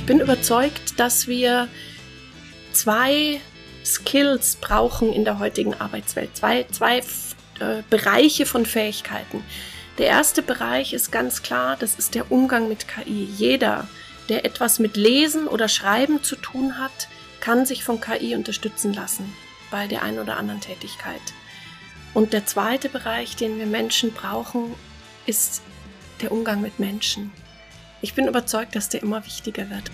bin überzeugt, dass wir 2 Skills brauchen in der heutigen Arbeitswelt. Zwei Bereiche von Fähigkeiten. Der erste Bereich ist ganz klar, das ist der Umgang mit KI. Jeder, der etwas mit Lesen oder Schreiben zu tun hat, kann sich von KI unterstützen lassen bei der einen oder anderen Tätigkeit. Und der zweite Bereich, den wir Menschen brauchen, ist der Umgang mit Menschen. Ich bin überzeugt, dass der immer wichtiger wird.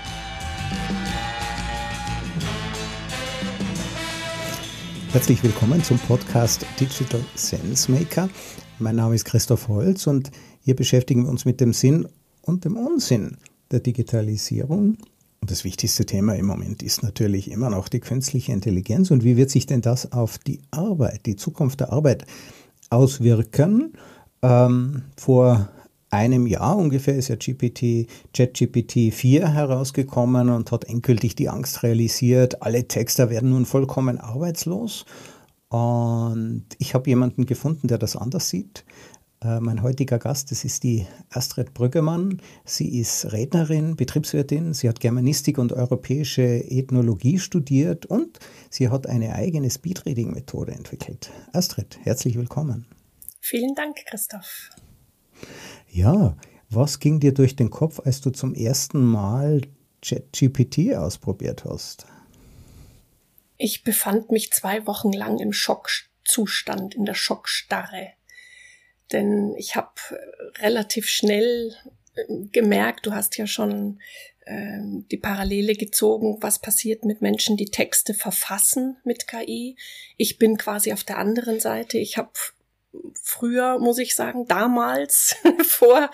Herzlich willkommen zum Podcast Digital Sense Maker. Mein Name ist Christoph Holz und hier beschäftigen wir uns mit dem Sinn und dem Unsinn der Digitalisierung. Und das wichtigste Thema im Moment ist natürlich immer noch die künstliche Intelligenz. Und wie wird sich denn das auf die Arbeit, die Zukunft der Arbeit auswirken? Vor einem Jahr ungefähr ist ja ChatGPT 4 herausgekommen und hat endgültig die Angst realisiert, alle Texter werden nun vollkommen arbeitslos. Und ich habe jemanden gefunden, der das anders sieht. Mein heutiger Gast, das ist die Astrid Brüggemann. Sie ist Rednerin, Betriebswirtin, sie hat Germanistik und europäische Ethnologie studiert und sie hat eine eigene Speedreading-Methode entwickelt. Astrid, herzlich willkommen. Vielen Dank, Christoph. Ja, was ging dir durch den Kopf, als du zum ersten Mal ChatGPT ausprobiert hast? Ich befand mich 2 Wochen lang im Schockzustand, in der Schockstarre. Denn ich habe relativ schnell gemerkt, du hast ja schon die Parallele gezogen, was passiert mit Menschen, die Texte verfassen mit KI. Ich bin quasi auf der anderen Seite. Ich habe früher, muss ich sagen, damals vor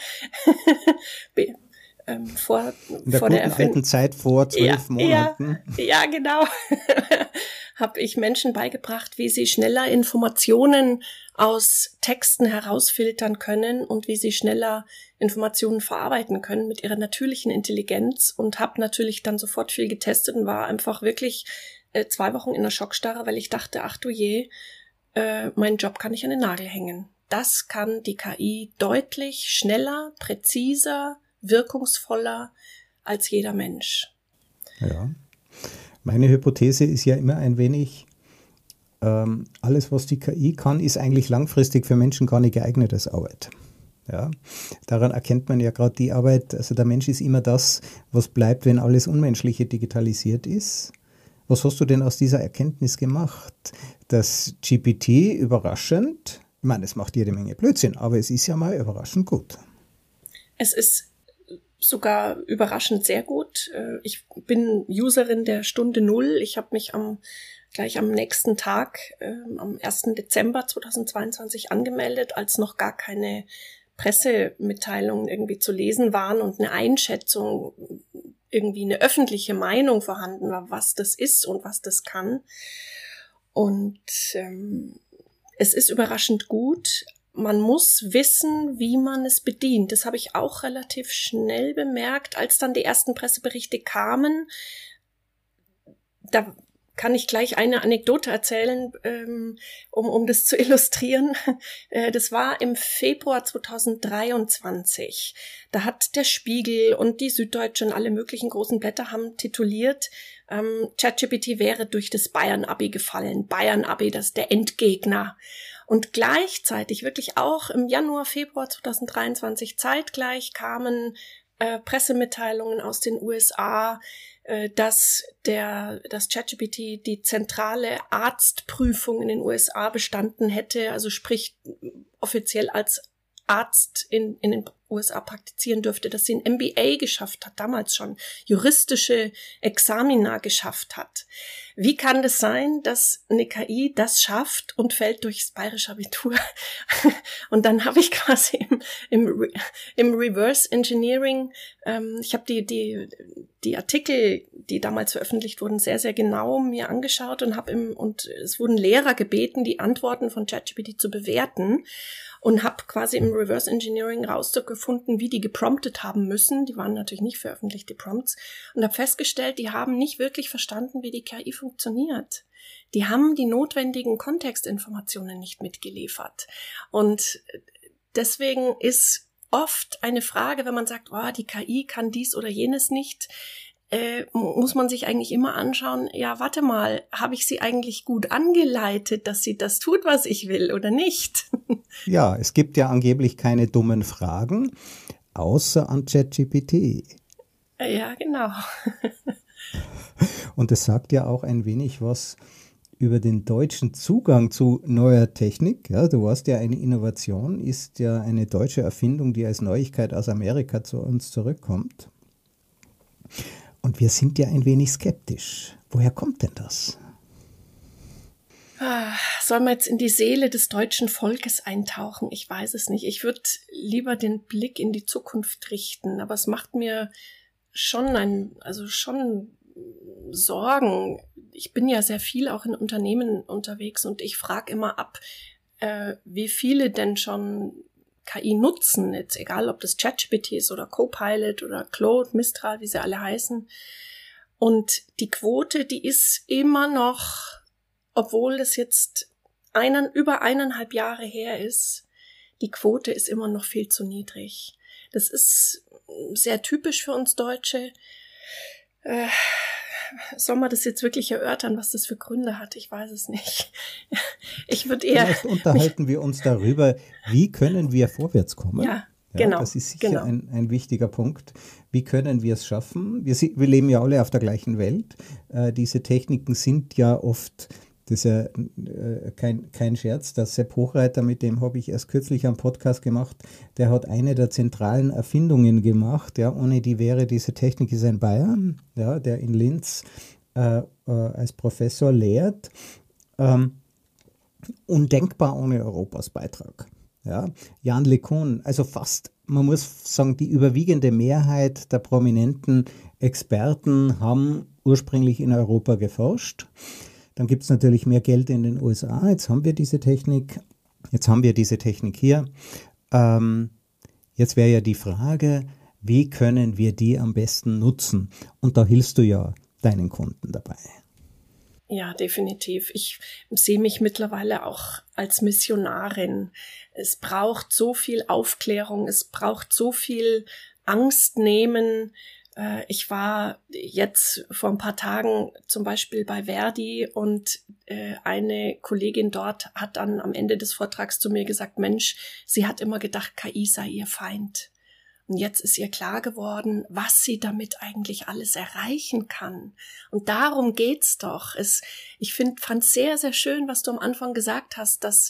der alten Zeit vor 12 Monaten. Ja, genau. Habe ich Menschen beigebracht, wie sie schneller Informationen aus Texten herausfiltern können und wie sie schneller Informationen verarbeiten können mit ihrer natürlichen Intelligenz und habe natürlich dann sofort viel getestet und war einfach wirklich 2 Wochen in der Schockstarre, weil ich dachte, ach du je, meinen Job kann ich an den Nagel hängen. Das kann die KI deutlich schneller, präziser, wirkungsvoller als jeder Mensch. Ja, meine Hypothese ist ja immer ein wenig, alles, was die KI kann, ist eigentlich langfristig für Menschen gar nicht geeignet als Arbeit. Ja, daran erkennt man ja gerade die Arbeit, also der Mensch ist immer das, was bleibt, wenn alles Unmenschliche digitalisiert ist. Was hast du denn aus dieser Erkenntnis gemacht? Das GPT überraschend, ich meine, es macht jede Menge Blödsinn, aber es ist ja mal überraschend gut. Es ist sogar überraschend sehr gut. Ich bin Userin der Stunde Null. Ich habe mich gleich am nächsten Tag, am 1. Dezember 2022 angemeldet, als noch gar keine Pressemitteilungen irgendwie zu lesen waren und eine Einschätzung, irgendwie eine öffentliche Meinung vorhanden war, was das ist und was das kann. Und es ist überraschend gut. Man muss wissen, wie man es bedient. Das habe ich auch relativ schnell bemerkt, als dann die ersten Presseberichte kamen. Da kann ich gleich eine Anekdote erzählen, um das zu illustrieren. Das war im Februar 2023. Da hat der Spiegel und die Süddeutsche und alle möglichen großen Blätter haben tituliert, ChatGPT wäre durch das Bayern-Abi gefallen. Bayern-Abi, das ist der Endgegner. Und gleichzeitig, wirklich auch im Januar, Februar 2023, zeitgleich kamen Pressemitteilungen aus den USA, dass ChatGPT die zentrale Arztprüfung in den USA bestanden hätte, also sprich offiziell als Arzt in den USA praktizieren dürfte, dass sie ein MBA geschafft hat, damals schon juristische Examina geschafft hat. Wie kann das sein, dass eine KI das schafft und fällt durchs bayerische Abitur? Und dann habe ich quasi im Reverse Engineering, ich habe die Artikel, die damals veröffentlicht wurden, sehr, sehr genau mir angeschaut und es wurden Lehrer gebeten, die Antworten von ChatGPT zu bewerten. Und habe quasi im Reverse Engineering rausgefunden, wie die gepromptet haben müssen. Die waren natürlich nicht veröffentlicht, die Prompts. Und habe festgestellt, die haben nicht wirklich verstanden, wie die KI funktioniert. Die haben die notwendigen Kontextinformationen nicht mitgeliefert. Und deswegen ist oft eine Frage, wenn man sagt, die KI kann dies oder jenes nicht, muss man sich eigentlich immer anschauen, ja, warte mal, habe ich sie eigentlich gut angeleitet, dass sie das tut, was ich will oder nicht? Ja, es gibt ja angeblich keine dummen Fragen, außer an ChatGPT. Ja, genau. Und es sagt ja auch ein wenig was über den deutschen Zugang zu neuer Technik. Ja, du weißt ja, eine Innovation ist ja eine deutsche Erfindung, die als Neuigkeit aus Amerika zu uns zurückkommt. Und wir sind ja ein wenig skeptisch. Woher kommt denn das? Sollen wir jetzt in die Seele des deutschen Volkes eintauchen? Ich weiß es nicht. Ich würde lieber den Blick in die Zukunft richten, aber es macht mir schon Sorgen. Ich bin ja sehr viel auch in Unternehmen unterwegs und ich frage immer ab, wie viele denn schon KI nutzen, jetzt egal ob das ChatGPT ist oder Copilot oder Claude, Mistral, wie sie alle heißen. Und die Quote, die ist immer noch, obwohl das jetzt über 1,5 Jahre her ist, die Quote ist immer noch viel zu niedrig. Das ist sehr typisch für uns Deutsche. Soll man das jetzt wirklich erörtern, was das für Gründe hat? Ich weiß es nicht. Ich würde eher... Vielleicht unterhalten wir uns darüber, wie können wir vorwärts kommen? Ja, genau. Das ist sicher ein wichtiger Punkt. Wie können wir es schaffen? Wir leben ja alle auf der gleichen Welt. Diese Techniken sind ja oft... Das ist ja kein Scherz. Der Sepp Hochreiter, mit dem habe ich erst kürzlich einen Podcast gemacht, der hat eine der zentralen Erfindungen gemacht. Ja, ohne die wäre diese Technik, ist ein Bayer, ja, der in Linz als Professor lehrt. Undenkbar ohne Europas Beitrag. Ja, Jan LeCun, also fast, man muss sagen, die überwiegende Mehrheit der prominenten Experten haben ursprünglich in Europa geforscht. Dann gibt es natürlich mehr Geld in den USA. Jetzt haben wir diese Technik hier. Jetzt wäre ja die Frage, wie können wir die am besten nutzen? Und da hilfst du ja deinen Kunden dabei. Ja, definitiv. Ich sehe mich mittlerweile auch als Missionarin. Es braucht so viel Aufklärung, es braucht so viel Angst nehmen. Ich war jetzt vor ein paar Tagen zum Beispiel bei Verdi und eine Kollegin dort hat dann am Ende des Vortrags zu mir gesagt, Mensch, sie hat immer gedacht, KI sei ihr Feind. Und jetzt ist ihr klar geworden, was sie damit eigentlich alles erreichen kann. Und darum geht's doch. Ich fand sehr, sehr schön, was du am Anfang gesagt hast, dass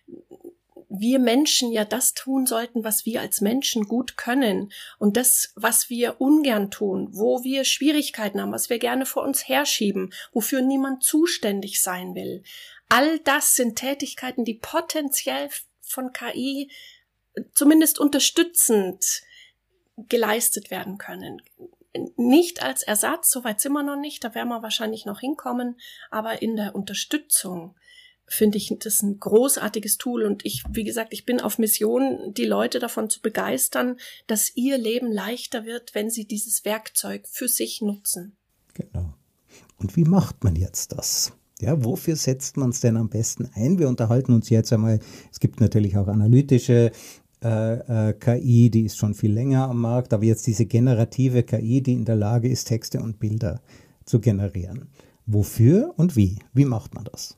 wir Menschen ja das tun sollten, was wir als Menschen gut können. Und das, was wir ungern tun, wo wir Schwierigkeiten haben, was wir gerne vor uns herschieben, wofür niemand zuständig sein will. All das sind Tätigkeiten, die potenziell von KI zumindest unterstützend geleistet werden können. Nicht als Ersatz, so weit sind wir noch nicht, da werden wir wahrscheinlich noch hinkommen, aber in der Unterstützung finde ich das ein großartiges Tool und wie gesagt, ich bin auf Mission, die Leute davon zu begeistern, dass ihr Leben leichter wird, wenn sie dieses Werkzeug für sich nutzen. Genau. Und wie macht man jetzt das? Ja, wofür setzt man es denn am besten ein? Wir unterhalten uns jetzt einmal, es gibt natürlich auch analytische KI, die ist schon viel länger am Markt, aber jetzt diese generative KI, die in der Lage ist, Texte und Bilder zu generieren. Wofür und wie? Wie macht man das?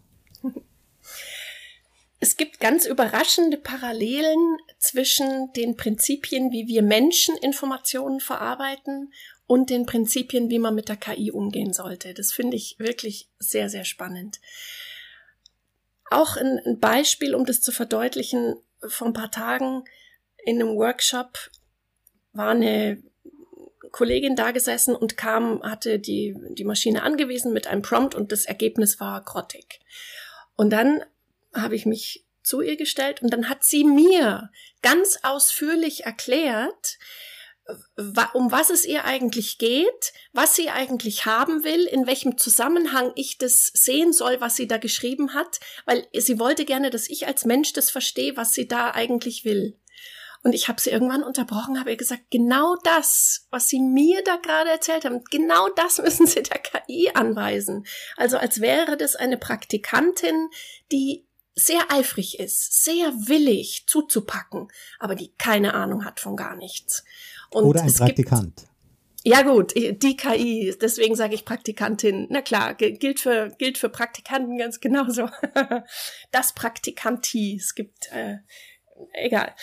Es gibt ganz überraschende Parallelen zwischen den Prinzipien, wie wir Menschen Informationen verarbeiten und den Prinzipien, wie man mit der KI umgehen sollte. Das finde ich wirklich sehr, sehr spannend. Auch ein Beispiel, um das zu verdeutlichen, vor ein paar Tagen in einem Workshop war eine Kollegin da gesessen und hatte die Maschine angewiesen mit einem Prompt und das Ergebnis war grottig. Und dann habe ich mich zu ihr gestellt und dann hat sie mir ganz ausführlich erklärt, um was es ihr eigentlich geht, was sie eigentlich haben will, in welchem Zusammenhang ich das sehen soll, was sie da geschrieben hat, weil sie wollte gerne, dass ich als Mensch das verstehe, was sie da eigentlich will. Und ich habe sie irgendwann unterbrochen, habe ihr gesagt, genau das, was Sie mir da gerade erzählt haben, genau das müssen Sie der KI anweisen. Also als wäre das eine Praktikantin, die sehr eifrig ist, sehr willig zuzupacken, aber die keine Ahnung hat von gar nichts. Und oder ein Praktikant. Ja gut, die KI, deswegen sage ich Praktikantin. Na klar, gilt für Praktikanten ganz genauso. Das Praktikanti, es gibt, egal.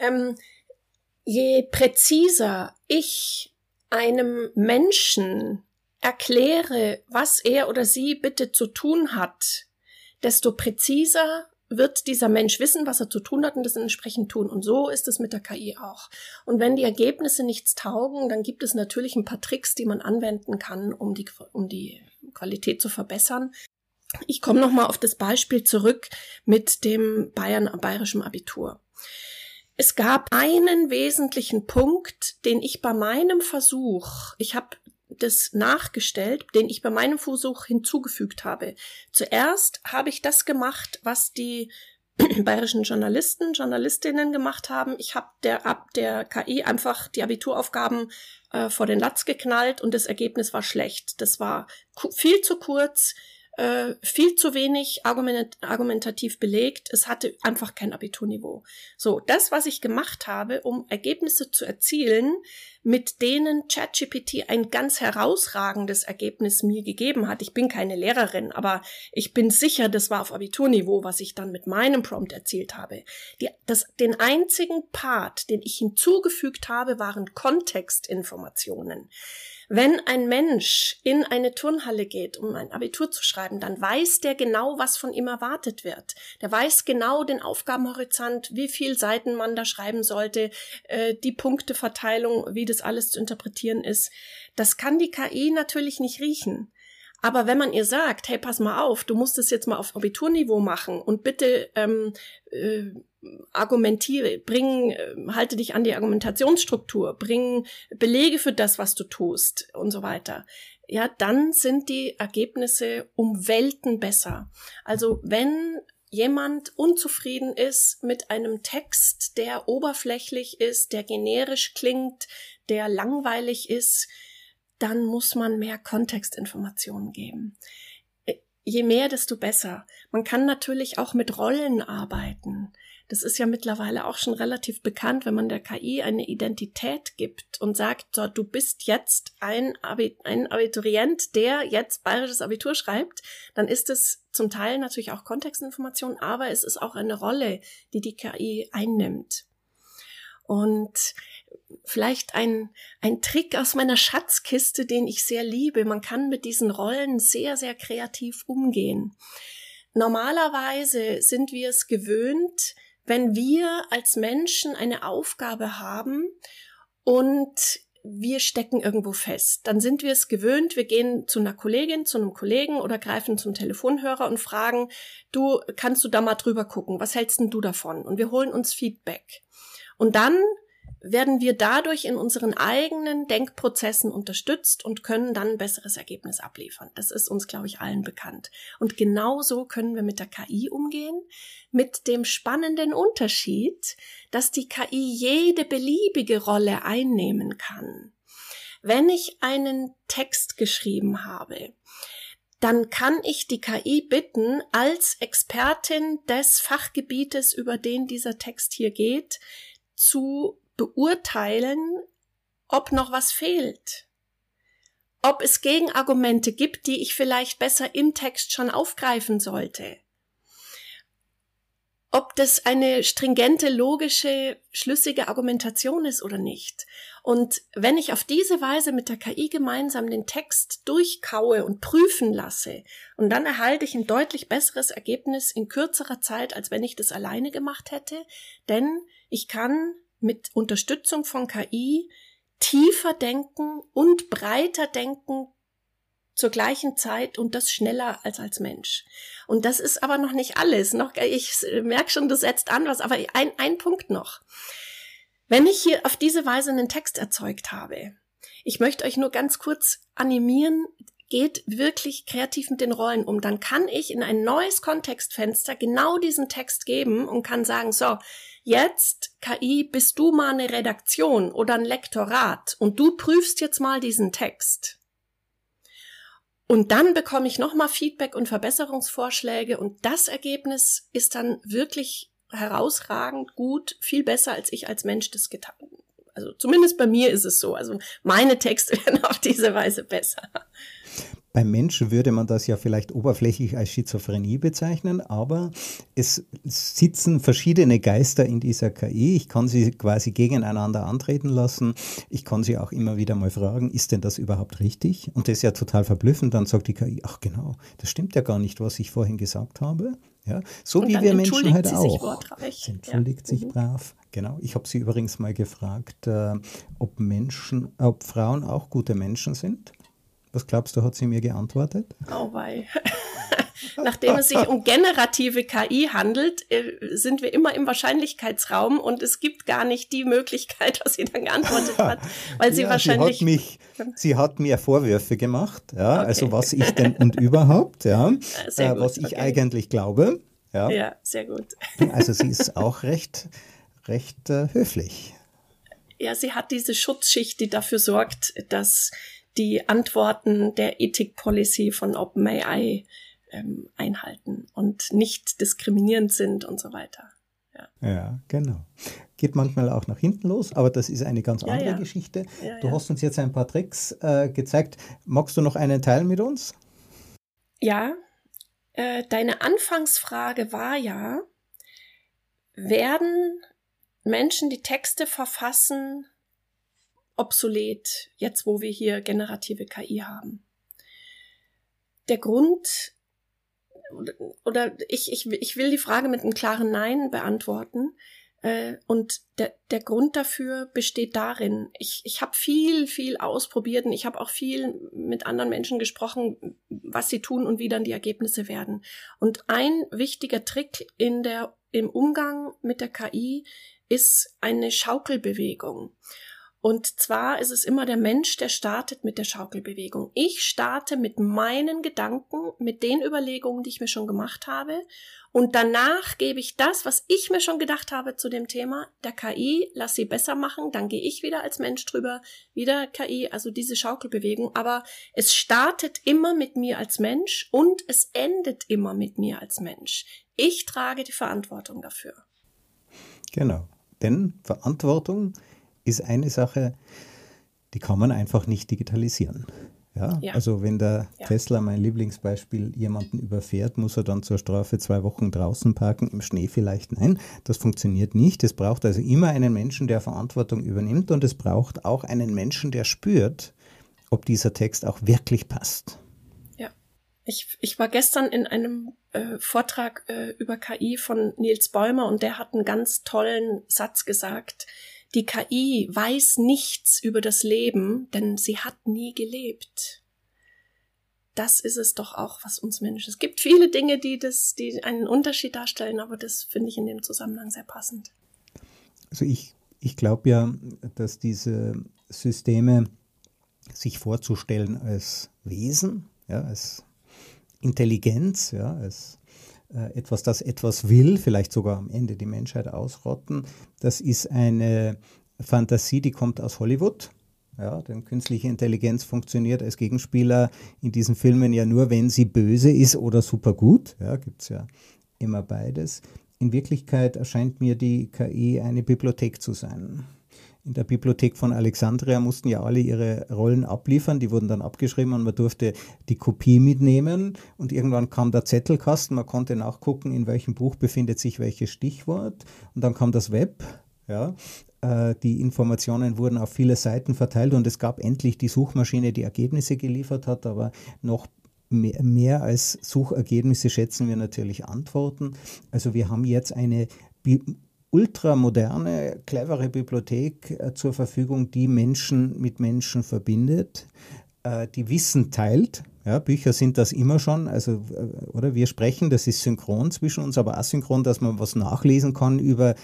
Je präziser ich einem Menschen erkläre, was er oder sie bitte zu tun hat, desto präziser wird dieser Mensch wissen, was er zu tun hat und das entsprechend tun. Und so ist es mit der KI auch. Und wenn die Ergebnisse nichts taugen, dann gibt es natürlich ein paar Tricks, die man anwenden kann, um die Qualität zu verbessern. Ich komme nochmal auf das Beispiel zurück mit dem bayerischen Abitur. Es gab einen wesentlichen Punkt, den ich bei meinem Versuch, ich habe das nachgestellt, den ich bei meinem Versuch hinzugefügt habe. Zuerst habe ich das gemacht, was die bayerischen Journalistinnen gemacht haben. Ich habe der KI einfach die Abituraufgaben vor den Latz geknallt und das Ergebnis war schlecht. Das war viel zu kurz, viel zu wenig argumentativ belegt. Es hatte einfach kein Abiturniveau. So, das, was ich gemacht habe, um Ergebnisse zu erzielen, mit denen ChatGPT ein ganz herausragendes Ergebnis mir gegeben hat. Ich bin keine Lehrerin, aber ich bin sicher, das war auf Abiturniveau, was ich dann mit meinem Prompt erzielt habe. Den einzigen Part, den ich hinzugefügt habe, waren Kontextinformationen. Wenn ein Mensch in eine Turnhalle geht, um ein Abitur zu schreiben, dann weiß der genau, was von ihm erwartet wird. Der weiß genau den Aufgabenhorizont, wie viel Seiten man da schreiben sollte, die Punkteverteilung, wie das alles zu interpretieren ist. Das kann die KI natürlich nicht riechen. Aber wenn man ihr sagt, hey, pass mal auf, du musst es jetzt mal auf Abiturniveau machen und bitte halte dich an die Argumentationsstruktur, bring Belege für das, was du tust und so weiter. Ja, dann sind die Ergebnisse um Welten besser. Also wenn jemand unzufrieden ist mit einem Text, der oberflächlich ist, der generisch klingt, der langweilig ist, dann muss man mehr Kontextinformationen geben. Je mehr, desto besser. Man kann natürlich auch mit Rollen arbeiten. Das ist ja mittlerweile auch schon relativ bekannt, wenn man der KI eine Identität gibt und sagt, so, du bist jetzt ein Abiturient, der jetzt bayerisches Abitur schreibt, dann ist es zum Teil natürlich auch Kontextinformation, aber es ist auch eine Rolle, die die KI einnimmt. Und vielleicht ein Trick aus meiner Schatzkiste, den ich sehr liebe. Man kann mit diesen Rollen sehr, sehr kreativ umgehen. Normalerweise sind wir es gewöhnt, wenn wir als Menschen eine Aufgabe haben und wir stecken irgendwo fest. Dann sind wir es gewöhnt, wir gehen zu einer Kollegin, zu einem Kollegen oder greifen zum Telefonhörer und fragen, du, kannst du da mal drüber gucken? Was hältst denn du davon? Und wir holen uns Feedback. Und dann werden wir dadurch in unseren eigenen Denkprozessen unterstützt und können dann ein besseres Ergebnis abliefern. Das ist uns, glaube ich, allen bekannt. Und genauso können wir mit der KI umgehen, mit dem spannenden Unterschied, dass die KI jede beliebige Rolle einnehmen kann. Wenn ich einen Text geschrieben habe, dann kann ich die KI bitten, als Expertin des Fachgebietes, über den dieser Text hier geht, zu beurteilen, ob noch was fehlt, ob es Gegenargumente gibt, die ich vielleicht besser im Text schon aufgreifen sollte, ob das eine stringente, logische, schlüssige Argumentation ist oder nicht. Und wenn ich auf diese Weise mit der KI gemeinsam den Text durchkaue und prüfen lasse, und dann erhalte ich ein deutlich besseres Ergebnis in kürzerer Zeit, als wenn ich das alleine gemacht hätte, denn ich kann mit Unterstützung von KI tiefer denken und breiter denken zur gleichen Zeit und das schneller als Mensch. Und das ist aber noch nicht alles. Ich merke schon, das setzt an was, aber ein Punkt noch. Wenn ich hier auf diese Weise einen Text erzeugt habe, ich möchte euch nur ganz kurz animieren, geht wirklich kreativ mit den Rollen um. Dann kann ich in ein neues Kontextfenster genau diesen Text geben und kann sagen, so, jetzt, KI, bist du mal eine Redaktion oder ein Lektorat und du prüfst jetzt mal diesen Text. Und dann bekomme ich nochmal Feedback und Verbesserungsvorschläge und das Ergebnis ist dann wirklich herausragend gut, viel besser, als ich als Mensch das getan habe. Also zumindest bei mir ist es so. Also meine Texte werden auf diese Weise besser. Beim Menschen würde man das ja vielleicht oberflächlich als Schizophrenie bezeichnen, aber es sitzen verschiedene Geister in dieser KI. Ich kann sie quasi gegeneinander antreten lassen. Ich kann sie auch immer wieder mal fragen, ist denn das überhaupt richtig? Und das ist ja total verblüffend. Dann sagt die KI, ach genau, das stimmt ja gar nicht, was ich vorhin gesagt habe. Ja, so und wie wir Menschen halt auch. Sie entschuldigt sich brav. Genau. Ich habe sie übrigens mal gefragt, ob Frauen auch gute Menschen sind. Was glaubst du, hat sie mir geantwortet? Oh wei. Nachdem es sich um generative KI handelt, sind wir immer im Wahrscheinlichkeitsraum und es gibt gar nicht die Möglichkeit, was sie dann geantwortet hat, weil sie wahrscheinlich... Sie hat mir Vorwürfe gemacht, ja, okay. Also was ich denn und überhaupt, ja, was ich eigentlich glaube. Ja. Ja, sehr gut. Also sie ist auch recht höflich. Ja, sie hat diese Schutzschicht, die dafür sorgt, dass die Antworten der Ethik-Policy von OpenAI einhalten und nicht diskriminierend sind und so weiter. Ja, genau. Geht manchmal auch nach hinten los, aber das ist eine ganz andere Geschichte. Du hast uns jetzt ein paar Tricks gezeigt. Magst du noch einen teilen mit uns? Ja, deine Anfangsfrage war ja, werden Menschen, die Texte verfassen, obsolet, jetzt wo wir hier generative KI haben? Der Grund, oder ich will die Frage mit einem klaren Nein beantworten, und der Grund dafür besteht darin, ich habe viel ausprobiert und ich habe auch viel mit anderen Menschen gesprochen, was sie tun und wie dann die Ergebnisse werden. Und ein wichtiger Trick im Umgang mit der KI ist eine Schaukelbewegung. Und zwar ist es immer der Mensch, der startet mit der Schaukelbewegung. Ich starte mit meinen Gedanken, mit den Überlegungen, die ich mir schon gemacht habe. Und danach gebe ich das, was ich mir schon gedacht habe zu dem Thema, der KI, lass sie besser machen, dann gehe ich wieder als Mensch drüber, wieder KI, also diese Schaukelbewegung. Aber es startet immer mit mir als Mensch und es endet immer mit mir als Mensch. Ich trage die Verantwortung dafür. Genau, denn Verantwortung ist eine Sache, die kann man einfach nicht digitalisieren. Ja? Also wenn der Tesla, mein Lieblingsbeispiel, jemanden überfährt, muss er dann zur Strafe 2 Wochen draußen parken, im Schnee vielleicht? Nein, das funktioniert nicht. Es braucht also immer einen Menschen, der Verantwortung übernimmt und es braucht auch einen Menschen, der spürt, ob dieser Text auch wirklich passt. Ja, ich war gestern in einem Vortrag über KI von Niels Bäumer und der hat einen ganz tollen Satz gesagt: Die KI weiß nichts über das Leben, denn sie hat nie gelebt. Das ist es doch auch, was uns Menschen... Es gibt viele Dinge, die einen Unterschied darstellen, aber das finde ich in dem Zusammenhang sehr passend. Also ich glaube ja, dass diese Systeme sich vorzustellen als Wesen, ja, als Intelligenz, ja, als etwas, das etwas will, vielleicht sogar am Ende die Menschheit ausrotten, das ist eine Fantasie, die kommt aus Hollywood. Ja, denn künstliche Intelligenz funktioniert als Gegenspieler in diesen Filmen ja nur, wenn sie böse ist oder super gut. Ja, gibt es ja immer beides. In Wirklichkeit erscheint mir die KI eine Bibliothek zu sein. In der Bibliothek von Alexandria mussten ja alle ihre Rollen abliefern, die wurden dann abgeschrieben und man durfte die Kopie mitnehmen und irgendwann kam der Zettelkasten, man konnte nachgucken, in welchem Buch befindet sich welches Stichwort und dann kam das Web, ja. Die Informationen wurden auf viele Seiten verteilt und es gab endlich die Suchmaschine, die Ergebnisse geliefert hat, aber noch mehr als Suchergebnisse schätzen wir natürlich Antworten. Also wir haben jetzt eine ultramoderne, clevere Bibliothek zur Verfügung, die Menschen mit Menschen verbindet, die Wissen teilt. Ja, Bücher sind das immer schon, also, oder wir sprechen, das ist synchron zwischen uns, aber asynchron, dass man was nachlesen kann über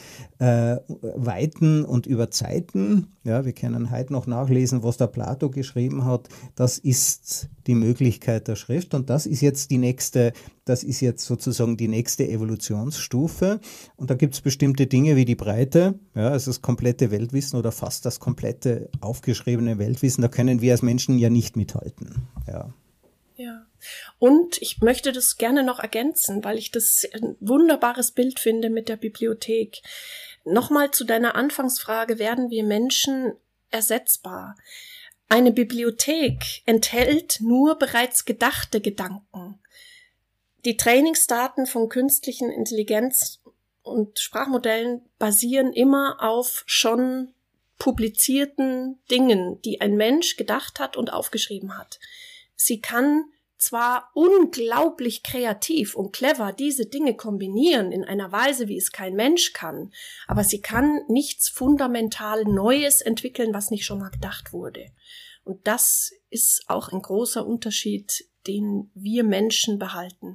Weiten und über Zeiten. Ja, wir können heute noch nachlesen, was der Plato geschrieben hat. Das ist die Möglichkeit der Schrift und das ist jetzt sozusagen die nächste Evolutionsstufe. Und da gibt es bestimmte Dinge wie die Breite, ja, also das komplette Weltwissen oder fast das komplette aufgeschriebene Weltwissen, da können wir als Menschen ja nicht mithalten. Ja. Ja. Und ich möchte das gerne noch ergänzen, weil ich das ein wunderbares Bild finde mit der Bibliothek. Nochmal zu deiner Anfangsfrage, werden wir Menschen ersetzbar? Eine Bibliothek enthält nur bereits gedachte Gedanken. Die Trainingsdaten von künstlichen Intelligenz und Sprachmodellen basieren immer auf schon publizierten Dingen, die ein Mensch gedacht hat und aufgeschrieben hat. Sie kann zwar unglaublich kreativ und clever diese Dinge kombinieren in einer Weise, wie es kein Mensch kann, aber sie kann nichts fundamental Neues entwickeln, was nicht schon mal gedacht wurde. Und das ist auch ein großer Unterschied, den wir Menschen behalten.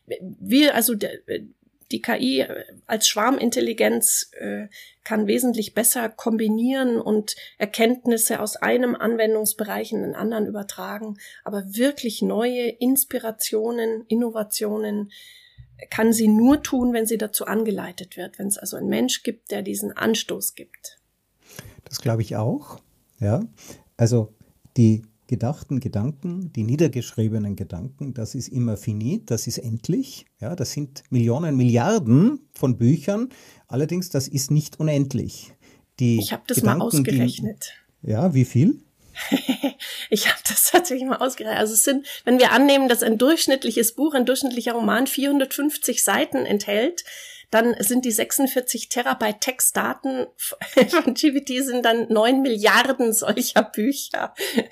Die KI als Schwarmintelligenz kann wesentlich besser kombinieren und Erkenntnisse aus einem Anwendungsbereich in den anderen übertragen. Aber wirklich neue Inspirationen, Innovationen kann sie nur tun, wenn sie dazu angeleitet wird, wenn es also einen Mensch gibt, der diesen Anstoß gibt. Das glaube ich auch. Ja, also die gedachten Gedanken, die niedergeschriebenen Gedanken, das ist immer finit, das ist endlich. Ja, das sind Millionen, Milliarden von Büchern. Allerdings, das ist nicht unendlich. Ich habe das mal ausgerechnet. Ja, wie viel? Ich habe das tatsächlich mal ausgerechnet. Also es sind, wenn wir annehmen, dass ein durchschnittlicher Roman 450 Seiten enthält, dann sind die 46 Terabyte Textdaten von GPT sind dann 9 Milliarden solcher Bücher.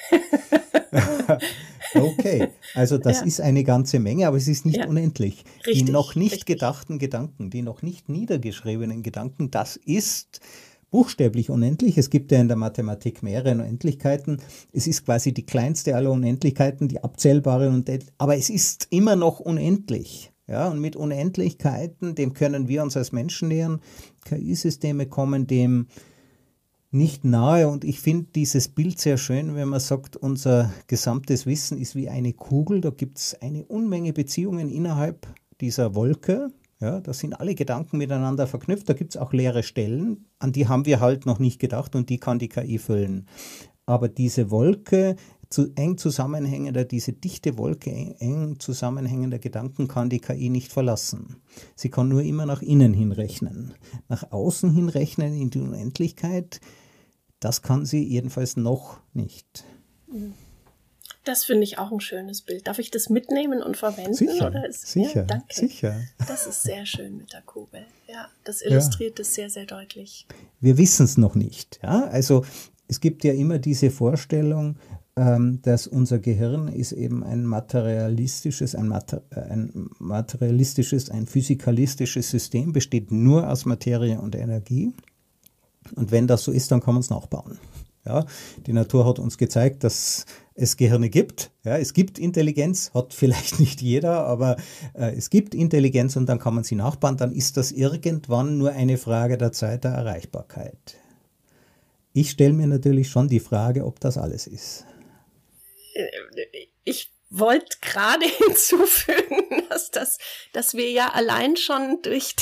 Okay, also das ist eine ganze Menge, aber es ist nicht unendlich. Richtig, die noch nicht gedachten Gedanken, die noch nicht niedergeschriebenen Gedanken, das ist buchstäblich unendlich. Es gibt ja in der Mathematik mehrere Unendlichkeiten. Es ist quasi die kleinste aller Unendlichkeiten, die abzählbare, aber es ist immer noch unendlich. Ja, und mit Unendlichkeiten, dem können wir uns als Menschen nähern. KI-Systeme kommen dem nicht nahe. Und ich finde dieses Bild sehr schön, wenn man sagt, unser gesamtes Wissen ist wie eine Kugel. Da gibt es eine Unmenge Beziehungen innerhalb dieser Wolke. Ja, da sind alle Gedanken miteinander verknüpft. Da gibt es auch leere Stellen, an die haben wir halt noch nicht gedacht und die kann die KI füllen. Aber diese Wolke, eng zusammenhängender, diese dichte Wolke eng zusammenhängender Gedanken kann die KI nicht verlassen. Sie kann nur immer nach innen hinrechnen. Nach außen hinrechnen in die Unendlichkeit, das kann sie jedenfalls noch nicht. Das finde ich auch ein schönes Bild. Darf ich das mitnehmen und verwenden? Sicher, oder sicher, ja, danke. Sicher. Das ist sehr schön mit der Kugel. Ja, das illustriert es sehr, sehr deutlich. Wir wissen es noch nicht. Ja? Also es gibt ja immer diese Vorstellung, dass unser Gehirn ist eben ein materialistisches, ein physikalistisches System, besteht nur aus Materie und Energie. Und wenn das so ist, dann kann man es nachbauen. Ja, die Natur hat uns gezeigt, dass es Gehirne gibt. Ja, es gibt Intelligenz, hat vielleicht nicht jeder, aber es gibt Intelligenz und dann kann man sie nachbauen. Dann ist das irgendwann nur eine Frage der Zeit der Erreichbarkeit. Ich stelle mir natürlich schon die Frage, ob das alles ist. Ich wollte gerade hinzufügen, dass wir ja allein schon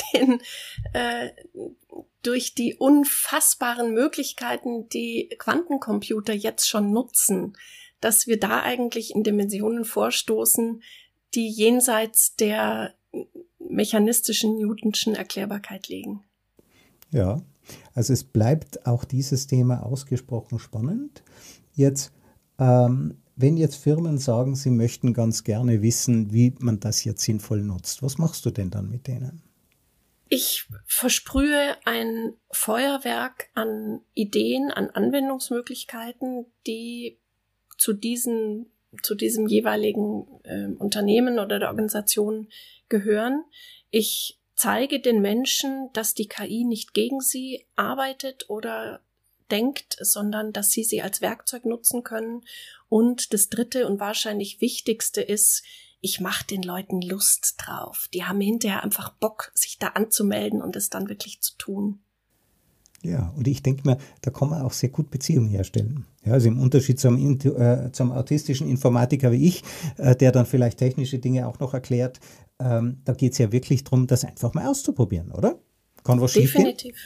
durch die unfassbaren Möglichkeiten, die Quantencomputer jetzt schon nutzen, dass wir da eigentlich in Dimensionen vorstoßen, die jenseits der mechanistischen Newtonschen Erklärbarkeit liegen. Ja, also es bleibt auch dieses Thema ausgesprochen spannend. Jetzt wenn jetzt Firmen sagen, sie möchten ganz gerne wissen, wie man das jetzt sinnvoll nutzt, was machst du denn dann mit denen? Ich versprühe ein Feuerwerk an Ideen, an Anwendungsmöglichkeiten, die zu diesem jeweiligen Unternehmen oder der Organisation gehören. Ich zeige den Menschen, dass die KI nicht gegen sie arbeitet oder denkt, sondern dass sie als Werkzeug nutzen können. Und das dritte und wahrscheinlich wichtigste ist, ich mache den Leuten Lust drauf. Die haben hinterher einfach Bock, sich da anzumelden und es dann wirklich zu tun. Ja, und ich denke mir, da kann man auch sehr gut Beziehungen herstellen. Ja, also im Unterschied zum autistischen Informatiker wie ich, der dann vielleicht technische Dinge auch noch erklärt, da geht es ja wirklich darum, das einfach mal auszuprobieren, oder? Kann was schiefgehen? Definitiv.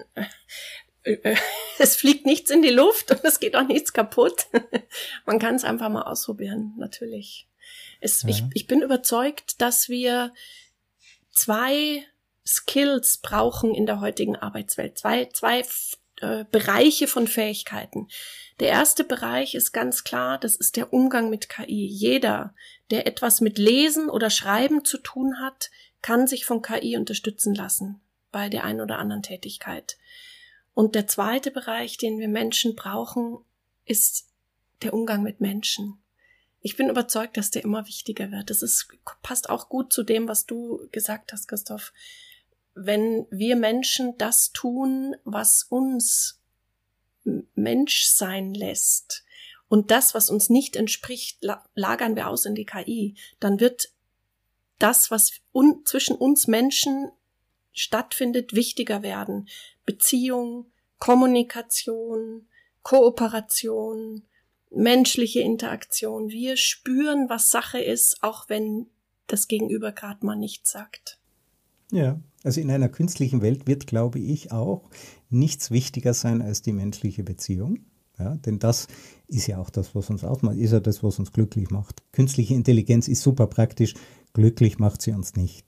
Es fliegt nichts in die Luft und es geht auch nichts kaputt. Man kann es einfach mal ausprobieren, natürlich. Ich bin überzeugt, dass wir 2 Skills brauchen in der heutigen Arbeitswelt. Zwei Bereiche von Fähigkeiten. Der erste Bereich ist ganz klar, das ist der Umgang mit KI. Jeder, der etwas mit Lesen oder Schreiben zu tun hat, kann sich von KI unterstützen lassen bei der einen oder anderen Tätigkeit. Und der zweite Bereich, den wir Menschen brauchen, ist der Umgang mit Menschen. Ich bin überzeugt, dass der immer wichtiger wird. Passt auch gut zu dem, was du gesagt hast, Christoph. Wenn wir Menschen das tun, was uns Mensch sein lässt und das, was uns nicht entspricht, lagern wir aus in die KI, dann wird das, was zwischen uns Menschen stattfindet, wichtiger werden. Beziehung, Kommunikation, Kooperation, menschliche Interaktion. Wir spüren, was Sache ist, auch wenn das Gegenüber gerade mal nichts sagt. Ja, also in einer künstlichen Welt wird, glaube ich, auch nichts wichtiger sein als die menschliche Beziehung. Ja, denn das ist ja auch das, was uns ausmacht, ist ja das, was uns glücklich macht. Künstliche Intelligenz ist super praktisch, glücklich macht sie uns nicht.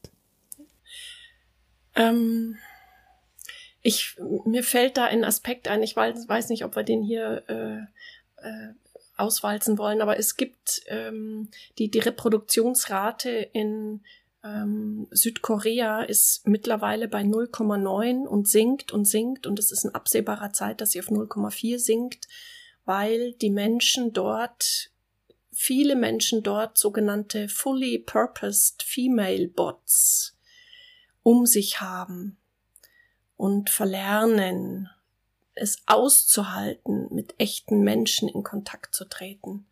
Mir fällt da ein Aspekt ein, ich weiß nicht, ob wir den hier auswalzen wollen, aber es gibt die Reproduktionsrate in Südkorea ist mittlerweile bei 0,9 und sinkt und es ist in absehbarer Zeit, dass sie auf 0,4 sinkt, weil viele Menschen dort sogenannte fully purposed female bots um sich haben und verlernen, es auszuhalten, mit echten Menschen in Kontakt zu treten.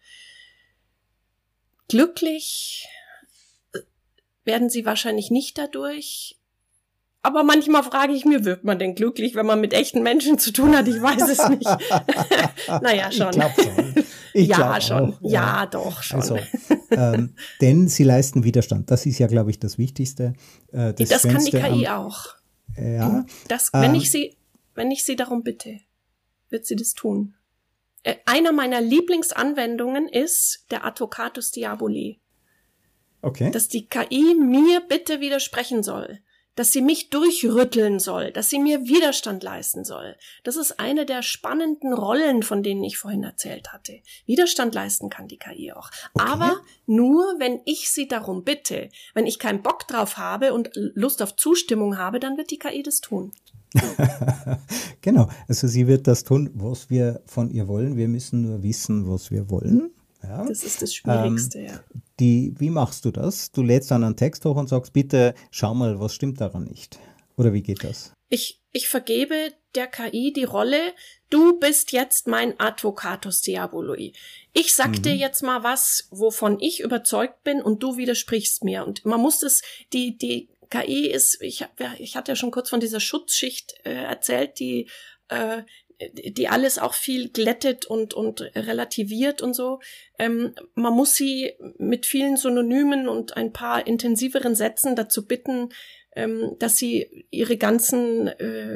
Glücklich werden sie wahrscheinlich nicht dadurch, aber manchmal frage ich mir, wird man denn glücklich, wenn man mit echten Menschen zu tun hat? Ich weiß es nicht. Naja, schon. Ich glaube schon. Ja, doch, schon. Also, denn sie leisten Widerstand. Das ist ja, glaube ich, das Wichtigste. Das kann die KI auch. Ja. Wenn ich sie darum bitte, wird sie das tun. Einer meiner Lieblingsanwendungen ist der Advocatus Diaboli. Okay. Dass die KI mir bitte widersprechen soll, dass sie mich durchrütteln soll, dass sie mir Widerstand leisten soll. Das ist eine der spannenden Rollen, von denen ich vorhin erzählt hatte. Widerstand leisten kann die KI auch. Okay. Aber nur, wenn ich sie darum bitte. Wenn ich keinen Bock drauf habe und Lust auf Zustimmung habe, dann wird die KI das tun. Genau, also sie wird das tun, was wir von ihr wollen. Wir müssen nur wissen, was wir wollen. Ja. Das ist das Schwierigste, ja. Wie machst du das? Du lädst dann einen Text hoch und sagst, bitte schau mal, was stimmt daran nicht? Oder wie geht das? Ich vergebe der KI die Rolle, du bist jetzt mein Advocatus Diaboli. Ich sag dir jetzt mal was, wovon ich überzeugt bin und du widersprichst mir. Und man muss die KI ist, ich hatte ja schon kurz von dieser Schutzschicht erzählt, die alles auch viel glättet und relativiert und so. Man muss sie mit vielen Synonymen und ein paar intensiveren Sätzen dazu bitten, dass sie ihre ganzen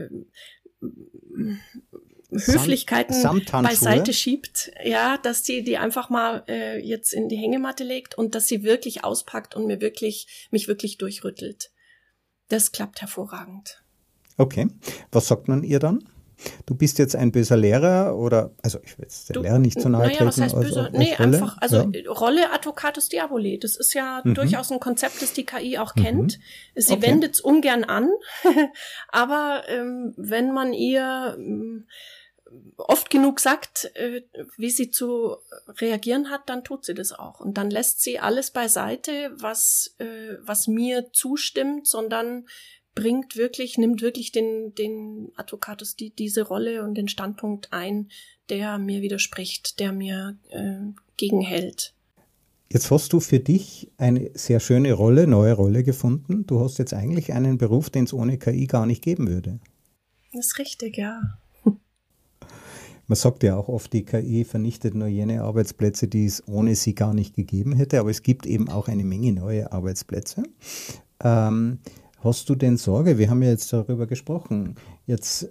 Höflichkeiten beiseite schiebt, ja, dass die einfach mal jetzt in die Hängematte legt und dass sie wirklich auspackt und mich wirklich durchrüttelt. Das klappt hervorragend. Okay. Was sagt man ihr dann? Du bist jetzt ein böser Lehrer oder, also ich will jetzt den Lehrer nicht zu nahe treten. Was heißt böser? Nee, einfach, also ja. Rolle Advocatus Diaboli, das ist ja durchaus ein Konzept, das die KI auch kennt. Sie wendet es ungern an, aber wenn man ihr oft genug sagt, wie sie zu reagieren hat, dann tut sie das auch. Und dann lässt sie alles beiseite, was mir zustimmt, sondern nimmt wirklich den Advocatus diese Rolle und den Standpunkt ein, der mir widerspricht, der mir gegenhält. Jetzt hast du für dich eine sehr schöne neue Rolle gefunden. Du hast jetzt eigentlich einen Beruf, den es ohne KI gar nicht geben würde. Das ist richtig, ja. Man sagt ja auch oft, die KI vernichtet nur jene Arbeitsplätze, die es ohne sie gar nicht gegeben hätte. Aber es gibt eben auch eine Menge neue Arbeitsplätze. Hast du denn Sorge? Wir haben ja jetzt darüber gesprochen. Jetzt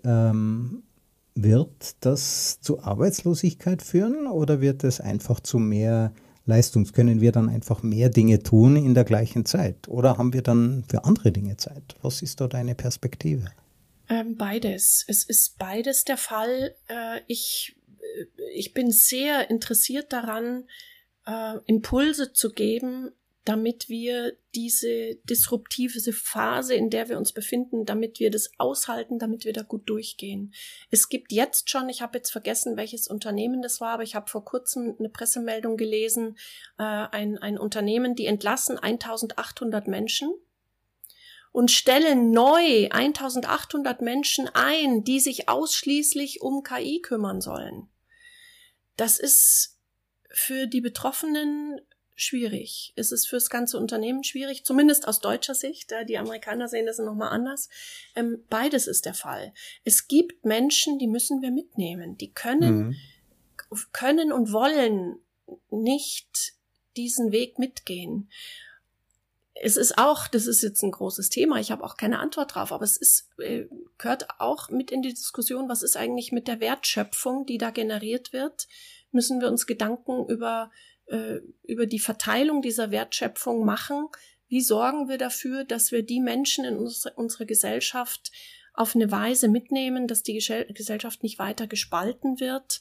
wird das zu Arbeitslosigkeit führen oder wird es einfach zu mehr können wir dann einfach mehr Dinge tun in der gleichen Zeit? Oder haben wir dann für andere Dinge Zeit? Was ist da deine Perspektive? Beides. Es ist beides der Fall. Ich bin sehr interessiert daran, Impulse zu geben, damit wir diese disruptive Phase, in der wir uns befinden, damit wir das aushalten, damit wir da gut durchgehen. Es gibt jetzt schon, ich habe jetzt vergessen, welches Unternehmen das war, aber ich habe vor kurzem eine Pressemeldung gelesen, ein Unternehmen, die entlassen 1800 Menschen und stellen neu 1800 Menschen ein, die sich ausschließlich um KI kümmern sollen. Das ist für die Betroffenen schwierig. Es ist für das ganze Unternehmen schwierig, zumindest aus deutscher Sicht. Die Amerikaner sehen das nochmal anders. Beides ist der Fall. Es gibt Menschen, die müssen wir mitnehmen. Die können und wollen nicht diesen Weg mitgehen. Es ist auch, das ist jetzt ein großes Thema, ich habe auch keine Antwort drauf, aber es gehört auch mit in die Diskussion, was ist eigentlich mit der Wertschöpfung, die da generiert wird? Müssen wir uns Gedanken über die Verteilung dieser Wertschöpfung machen? Wie sorgen wir dafür, dass wir die Menschen in unserer Gesellschaft auf eine Weise mitnehmen, dass die Gesellschaft nicht weiter gespalten wird?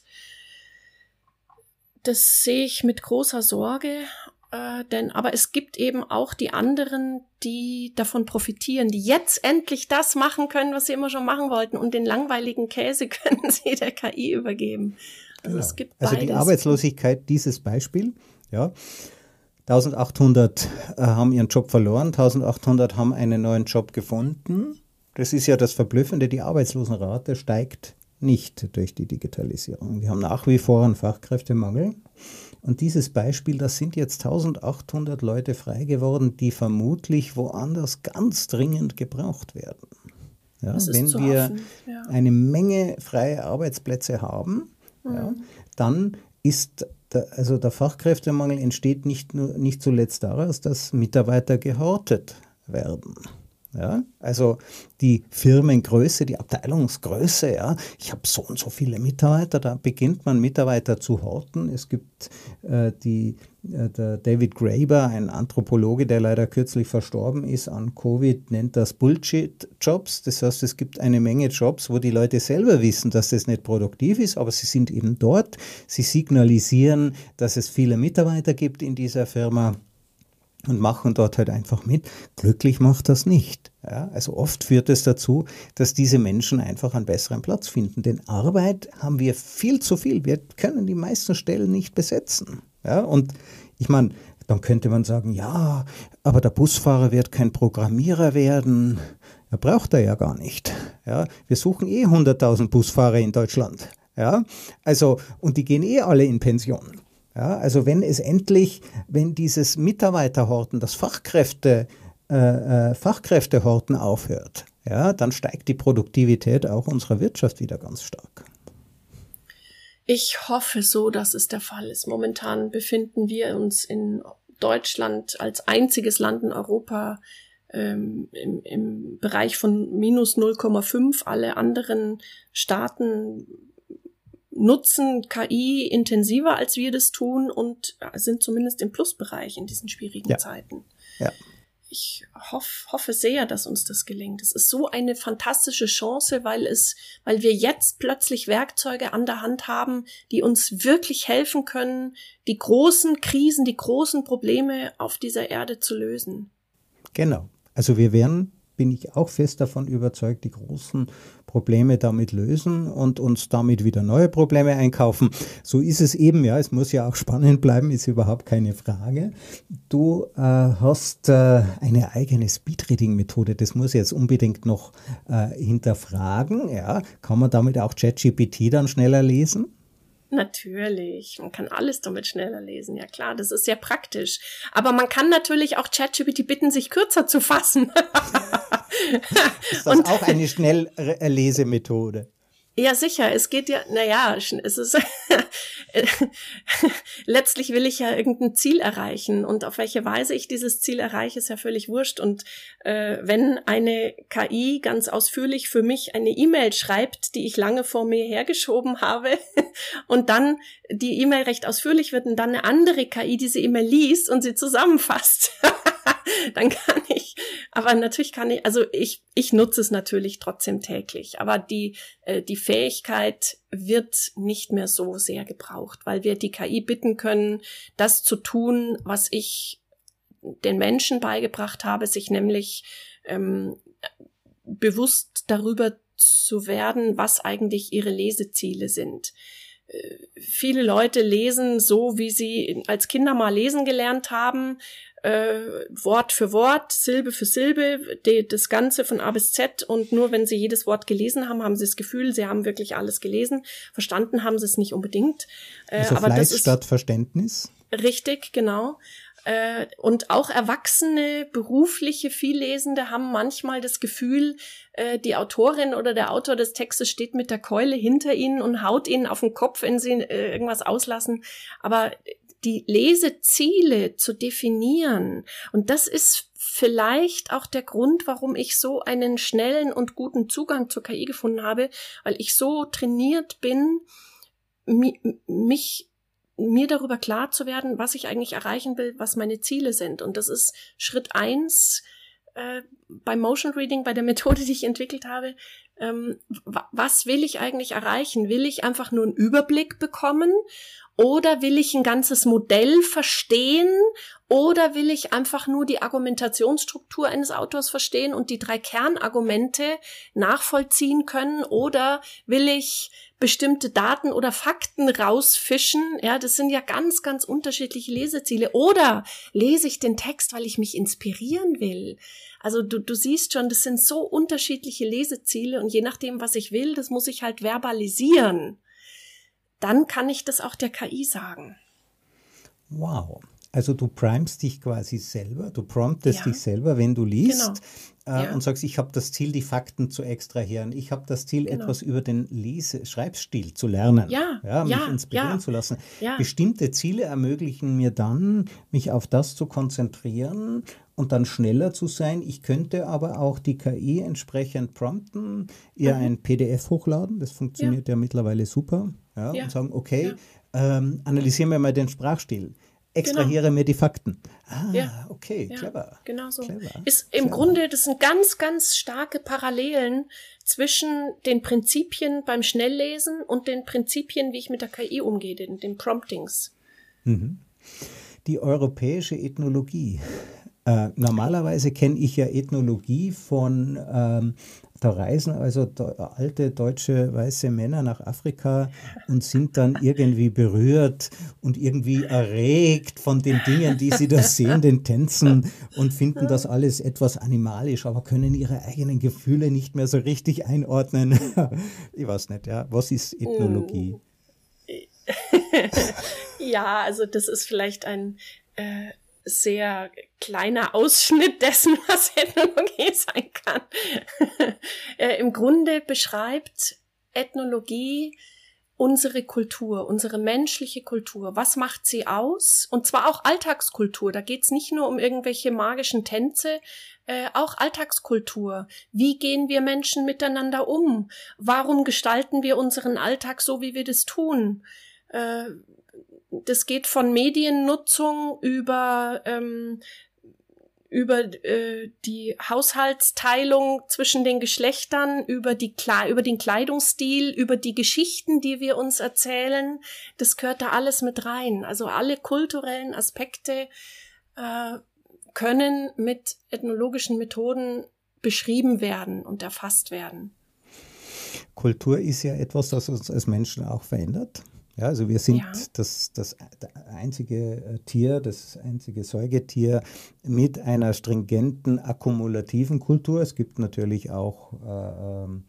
Das sehe ich mit großer Sorge, aber es gibt eben auch die anderen, die davon profitieren, die jetzt endlich das machen können, was sie immer schon machen wollten, und den langweiligen Käse können sie der KI übergeben. Also, es gibt beides. Also die Arbeitslosigkeit, dieses Beispiel, ja, 1800 haben ihren Job verloren, 1800 haben einen neuen Job gefunden. Das ist ja das Verblüffende, die Arbeitslosenrate steigt nicht durch die Digitalisierung. Wir haben nach wie vor einen Fachkräftemangel. Und dieses Beispiel, das sind jetzt 1800 Leute frei geworden, die vermutlich woanders ganz dringend gebraucht werden. Ja, wenn wir eine Menge freie Arbeitsplätze haben, ja, dann ist der Fachkräftemangel entsteht nicht zuletzt daraus, dass Mitarbeiter gehortet werden. Ja, also die Firmengröße, die Abteilungsgröße, ja, ich habe so und so viele Mitarbeiter, da beginnt man Mitarbeiter zu horten. Es gibt der David Graeber, ein Anthropologe, der leider kürzlich verstorben ist an Covid, nennt das Bullshit-Jobs. Das heißt, es gibt eine Menge Jobs, wo die Leute selber wissen, dass das nicht produktiv ist, aber sie sind eben dort. Sie signalisieren, dass es viele Mitarbeiter gibt in dieser Firma und machen dort halt einfach mit. Glücklich macht das nicht. Ja, also oft führt es dazu, dass diese Menschen einfach einen besseren Platz finden. Denn Arbeit haben wir viel zu viel. Wir können die meisten Stellen nicht besetzen. Ja, und ich meine, dann könnte man sagen, ja, aber der Busfahrer wird kein Programmierer werden. Er braucht er ja gar nicht. Ja, wir suchen 100.000 Busfahrer in Deutschland. Ja, also, und die gehen alle in Pension. Ja, also wenn dieses Mitarbeiterhorten, das Fachkräftehorten aufhört, ja, dann steigt die Produktivität auch unserer Wirtschaft wieder ganz stark. Ich hoffe so, dass es der Fall ist. Momentan befinden wir uns in Deutschland als einziges Land in Europa im Bereich von minus 0,5. Alle anderen Staaten nutzen KI intensiver, als wir das tun, und sind zumindest im Plusbereich in diesen schwierigen Zeiten. Ja. Ich hoffe sehr, dass uns das gelingt. Es ist so eine fantastische Chance, weil wir jetzt plötzlich Werkzeuge an der Hand haben, die uns wirklich helfen können, die großen Krisen, die großen Probleme auf dieser Erde zu lösen. Genau. Also wir werden, bin ich auch fest davon überzeugt, die großen Probleme damit lösen und uns damit wieder neue Probleme einkaufen. So ist es eben, ja, es muss ja auch spannend bleiben, ist überhaupt keine Frage. Du hast eine eigene Speedreading-Methode, das muss ich jetzt unbedingt noch hinterfragen. Ja. Kann man damit auch ChatGPT dann schneller lesen? Natürlich, man kann alles damit schneller lesen, ja klar, das ist sehr praktisch. Aber man kann natürlich auch ChatGPT bitten, sich kürzer zu fassen. Ist das auch eine Schnelllesemethode? Ja, sicher. Es geht ja, es ist, letztlich will ich ja irgendein Ziel erreichen und auf welche Weise ich dieses Ziel erreiche, ist ja völlig wurscht. Und wenn eine KI ganz ausführlich für mich eine E-Mail schreibt, die ich lange vor mir hergeschoben habe und dann die E-Mail recht ausführlich wird und dann eine andere KI diese E-Mail liest und sie zusammenfasst, dann kann ich, aber natürlich kann ich, also ich nutze es natürlich trotzdem täglich, aber die Fähigkeit wird nicht mehr so sehr gebraucht, weil wir die KI bitten können, das zu tun, was ich den Menschen beigebracht habe, sich nämlich bewusst darüber zu werden, was eigentlich ihre Leseziele sind. Viele Leute lesen so, wie sie als Kinder mal lesen gelernt haben, Wort für Wort, Silbe für Silbe, das Ganze von A bis Z, und nur wenn sie jedes Wort gelesen haben, haben sie das Gefühl, sie haben wirklich alles gelesen. Verstanden haben sie es nicht unbedingt. Also aber Fleiß das ist statt Verständnis? Richtig, genau. Und auch erwachsene, berufliche Viellesende haben manchmal das Gefühl, die Autorin oder der Autor des Textes steht mit der Keule hinter ihnen und haut ihnen auf den Kopf, wenn sie irgendwas auslassen. Aber die Leseziele zu definieren, und das ist vielleicht auch der Grund, warum ich so einen schnellen und guten Zugang zur KI gefunden habe, weil ich so trainiert bin, mir darüber klar zu werden, was ich eigentlich erreichen will, was meine Ziele sind. Und das ist Schritt 1 beim Motion Reading, bei der Methode, die ich entwickelt habe. Was will ich eigentlich erreichen? Will ich einfach nur einen Überblick bekommen? Oder will ich ein ganzes Modell verstehen? Oder will ich einfach nur die Argumentationsstruktur eines Autors verstehen und die 3 Kernargumente nachvollziehen können? Oder will ich bestimmte Daten oder Fakten rausfischen? Ja, das sind ja ganz, ganz unterschiedliche Leseziele. Oder lese ich den Text, weil ich mich inspirieren will? Also du siehst schon, das sind so unterschiedliche Leseziele, und je nachdem, was ich will, das muss ich halt verbalisieren. Dann kann ich das auch der KI sagen. Wow. Also du primest dich quasi selber, du promptest dich selber, wenn du liest, und sagst, ich habe das Ziel, die Fakten zu extrahieren. Ich habe das Ziel, etwas über den Schreibstil zu lernen, mich inspirieren zu lassen. Ja. Bestimmte Ziele ermöglichen mir dann, mich auf das zu konzentrieren und dann schneller zu sein. Ich könnte aber auch die KI entsprechend prompten, ihr ein PDF hochladen, das funktioniert ja mittlerweile super, und sagen, okay, analysieren wir mal den Sprachstil. Extrahiere mir die Fakten. Okay, clever. Genau so. Clever. Ist im Grunde, das sind ganz, ganz starke Parallelen zwischen den Prinzipien beim Schnelllesen und den Prinzipien, wie ich mit der KI umgehe, den Promptings. Die europäische Ethnologie. Normalerweise kenne ich ja Ethnologie von, da reisen also alte deutsche weiße Männer nach Afrika und sind dann irgendwie berührt und irgendwie erregt von den Dingen, die sie da sehen, den Tänzen, und finden das alles etwas animalisch, aber können ihre eigenen Gefühle nicht mehr so richtig einordnen. Ich weiß nicht, was ist Ethnologie? Ja, also das ist vielleicht ein sehr kleiner Ausschnitt dessen, was Ethnologie sein kann. Im Grunde beschreibt Ethnologie unsere Kultur, unsere menschliche Kultur. Was macht sie aus? Und zwar auch Alltagskultur. Da geht's nicht nur um irgendwelche magischen Tänze, auch Alltagskultur. Wie gehen wir Menschen miteinander um? Warum gestalten wir unseren Alltag so, wie wir das tun? Das geht von Mediennutzung über die Haushaltsteilung zwischen den Geschlechtern, über den Kleidungsstil, über die Geschichten, die wir uns erzählen. Das gehört da alles mit rein. Also alle kulturellen Aspekte können mit ethnologischen Methoden beschrieben werden und erfasst werden. Kultur ist ja etwas, das uns als Menschen auch verändert. Ja, also wir sind das einzige Tier, das einzige Säugetier mit einer stringenten, akkumulativen Kultur. Es gibt natürlich auch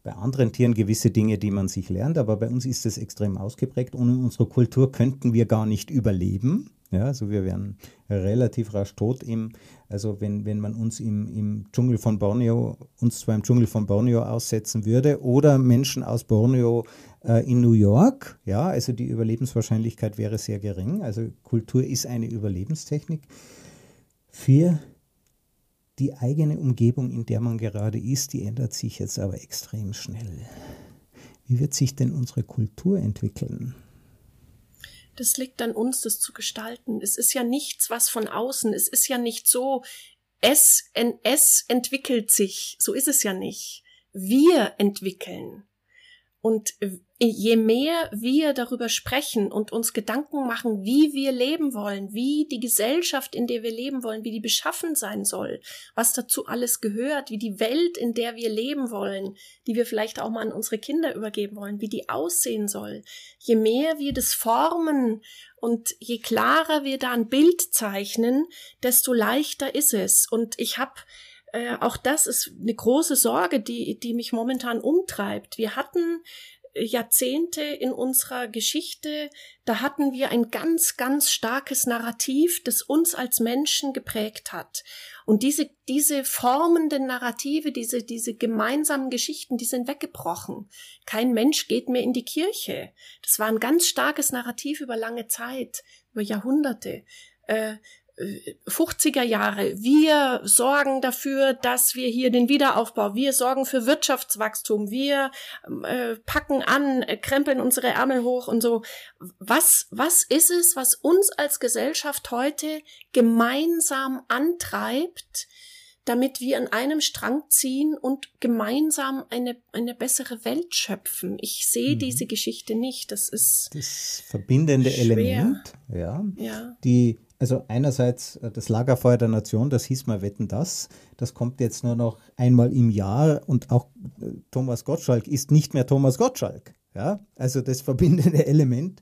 bei anderen Tieren gewisse Dinge, die man sich lernt, aber bei uns ist es extrem ausgeprägt. Ohne unsere Kultur könnten wir gar nicht überleben. Ja, also wir wären relativ rasch tot. Also wenn man uns im Dschungel von Borneo, uns zwar im Dschungel von Borneo aussetzen würde oder Menschen aus Borneo in New York, ja, also die Überlebenswahrscheinlichkeit wäre sehr gering. Also Kultur ist eine Überlebenstechnik für die eigene Umgebung, in der man gerade ist, die ändert sich jetzt aber extrem schnell. Wie wird sich denn unsere Kultur entwickeln? Das liegt an uns, das zu gestalten. Es ist ja nichts, was von außen, es ist ja nicht so, es entwickelt sich, so ist es ja nicht. Wir entwickeln. Und je mehr wir darüber sprechen und uns Gedanken machen, wie wir leben wollen, wie die Gesellschaft, in der wir leben wollen, wie die beschaffen sein soll, was dazu alles gehört, wie die Welt, in der wir leben wollen, die wir vielleicht auch mal an unsere Kinder übergeben wollen, wie die aussehen soll, je mehr wir das formen und je klarer wir da ein Bild zeichnen, desto leichter ist es. Und ich habe auch das ist eine große Sorge, die mich momentan umtreibt. Wir hatten Jahrzehnte in unserer Geschichte, da hatten wir ein ganz, ganz starkes Narrativ, das uns als Menschen geprägt hat. Und diese formenden Narrative, diese gemeinsamen Geschichten, die sind weggebrochen. Kein Mensch geht mehr in die Kirche. Das war ein ganz starkes Narrativ über lange Zeit, über Jahrhunderte. 50er Jahre, wir sorgen dafür, dass wir hier den Wiederaufbau, wir sorgen für Wirtschaftswachstum, wir packen an, krempeln unsere Ärmel hoch und so. Was ist es, was uns als Gesellschaft heute gemeinsam antreibt, damit wir an einem Strang ziehen und gemeinsam eine bessere Welt schöpfen? Ich sehe diese Geschichte nicht. Das ist das verbindende schwer. Element, ja. Also einerseits das Lagerfeuer der Nation, das hieß mal Wetten, das kommt jetzt nur noch einmal im Jahr und auch Thomas Gottschalk ist nicht mehr Thomas Gottschalk. Ja? Also das verbindende Element.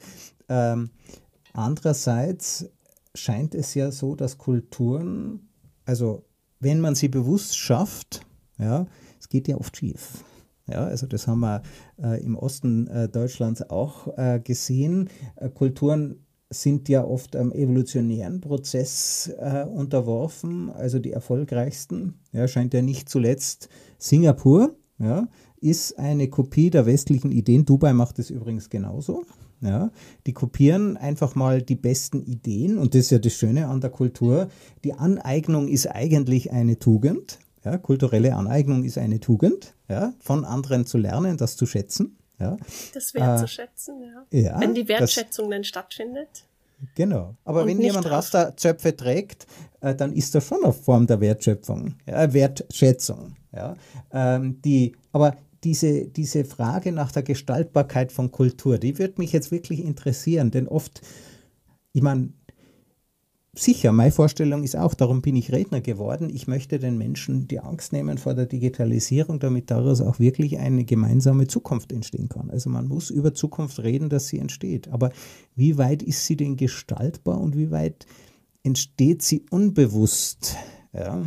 Andererseits scheint es ja so, dass Kulturen, also wenn man sie bewusst schafft, ja, es geht ja oft schief. Ja, also das haben wir im Osten Deutschlands auch gesehen. Kulturen sind ja oft einem evolutionären Prozess unterworfen, also die erfolgreichsten, ja, scheint ja nicht zuletzt Singapur, ja, ist eine Kopie der westlichen Ideen. Dubai macht es übrigens genauso. Ja, die kopieren einfach mal die besten Ideen und das ist ja das Schöne an der Kultur. Die Aneignung ist eigentlich eine Tugend, ja, kulturelle Aneignung ist eine Tugend, ja, von anderen zu lernen, das zu schätzen. Ja. Das wertzuschätzen, ja. Wenn die Wertschätzung dann stattfindet. Genau. Aber wenn jemand Rasterzöpfe trägt, dann ist das schon eine Form der Wertschöpfung, ja, Wertschätzung. Ja. Aber diese Frage nach der Gestaltbarkeit von Kultur, die wird mich jetzt wirklich interessieren, denn oft, ich meine, sicher, meine Vorstellung ist auch, darum bin ich Redner geworden, ich möchte den Menschen die Angst nehmen vor der Digitalisierung, damit daraus auch wirklich eine gemeinsame Zukunft entstehen kann. Also man muss über Zukunft reden, dass sie entsteht. Aber wie weit ist sie denn gestaltbar und wie weit entsteht sie unbewusst? Ja.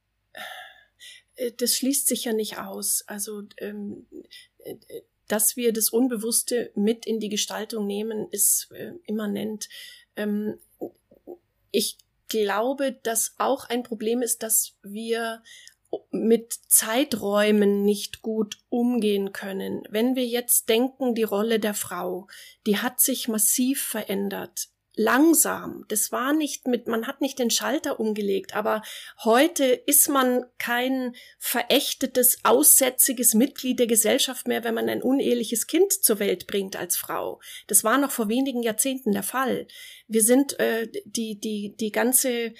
Das schließt sich ja nicht aus. Also, dass wir das Unbewusste mit in die Gestaltung nehmen, ist immanent. Ich glaube, dass auch ein Problem ist, dass wir mit Zeiträumen nicht gut umgehen können. Wenn wir jetzt denken, die Rolle der Frau, die hat sich massiv verändert. Langsam. Das war nicht man hat nicht den Schalter umgelegt, aber heute ist man kein verächtetes, aussätziges Mitglied der Gesellschaft mehr, wenn man ein uneheliches Kind zur Welt bringt als Frau. Das war noch vor wenigen Jahrzehnten der Fall. Wir sind die ganze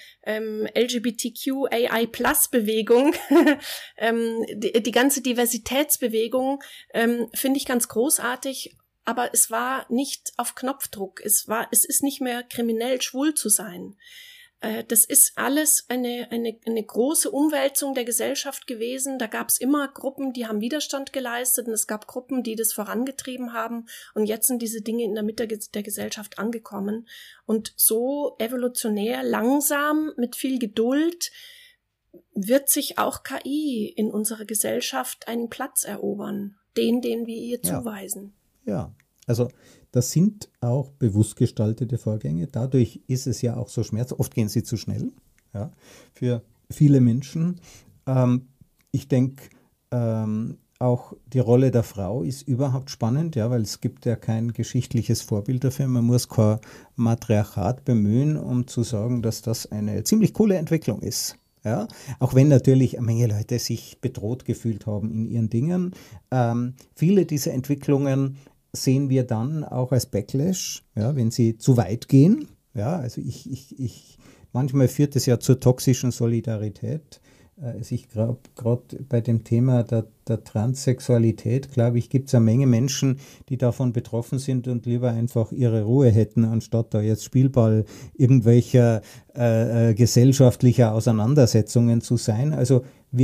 LGBTQAI+-Bewegung, die ganze Diversitätsbewegung finde ich ganz großartig. Aber es war nicht auf Knopfdruck. Es ist nicht mehr kriminell, schwul zu sein. Das ist alles eine große Umwälzung der Gesellschaft gewesen. Da gab es immer Gruppen, die haben Widerstand geleistet und es gab Gruppen, die das vorangetrieben haben. Und jetzt sind diese Dinge in der Mitte der Gesellschaft angekommen. Und so evolutionär, langsam, mit viel Geduld wird sich auch KI in unserer Gesellschaft einen Platz erobern. den wir ihr zuweisen. Ja, also das sind auch bewusst gestaltete Vorgänge. Dadurch ist es ja auch so schmerzhaft. Oft gehen sie zu schnell, ja, für viele Menschen. Ich denke, auch die Rolle der Frau ist überhaupt spannend, ja, weil es gibt ja kein geschichtliches Vorbild dafür. Man muss kein Matriarchat bemühen, um zu sagen, dass das eine ziemlich coole Entwicklung ist. Ja, auch wenn natürlich eine Menge Leute sich bedroht gefühlt haben in ihren Dingen. Viele dieser Entwicklungen sehen wir dann auch als Backlash, ja, wenn sie zu weit gehen. Ja, also manchmal führt es ja zur toxischen Solidarität. Ich glaube, gerade bei dem Thema der Transsexualität, glaube ich, gibt es eine Menge Menschen, die davon betroffen sind und lieber einfach ihre Ruhe hätten, anstatt da jetzt Spielball irgendwelcher gesellschaftlicher Auseinandersetzungen zu sein. Also